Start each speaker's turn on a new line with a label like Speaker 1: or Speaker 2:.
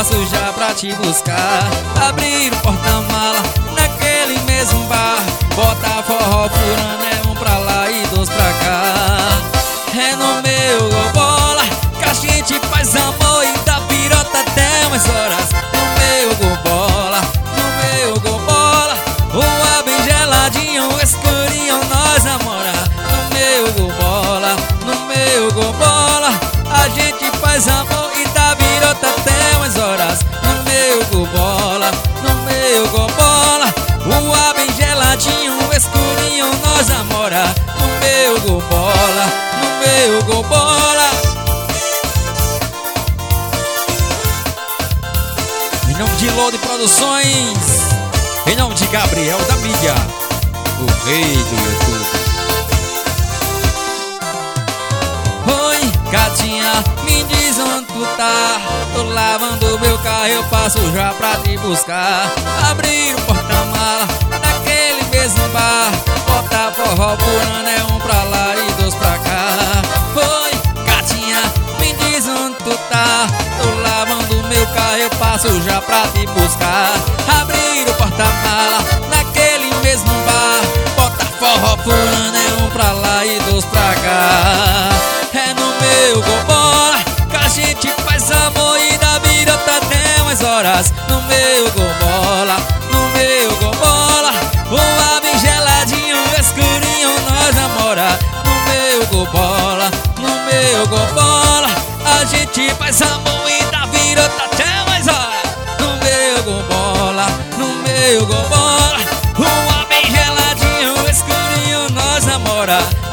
Speaker 1: passo já pra te buscar. Abrir o porta-mala naquele mesmo bar, bota forró furando, é um pra lá e dois pra cá. É no meu Golbola que a gente faz amor e dá pirota até umas horas. No meu Golbola, rua bem geladinho, escurinho, nós namora. No meu Golbola, a gente faz amor e dá pirota até umas horas. No meu Golbola, rua bem geladinho, escurinho, nós namora. No meu Golbola, em nome de Lodi Produções, em nome de Gabriel da mídia, o rei do YouTube. Oi, gatinha, me diz onde tu tá. Tô lavando meu carro, eu passo já pra te buscar. Abrir o porta-mala naquele mesmo bar, bota forró purando, é um pra lá e dois pra cá. Oi, gatinha, me diz onde tu tá. Tô lavando meu carro, eu passo já pra te buscar. Abrir o porta-mala naquele mesmo bar, bota forró purando, é um pra lá e dois pra cá. É no meu Golbola que a gente faz amor e dá birota até umas horas. No meu Golbola, rua bem geladinho, escurinho, nós namora. No meu Golbola, a gente faz amor e dá birota até umas horas. No meu Golbola, rua bem geladinho, escurinho, nós namora.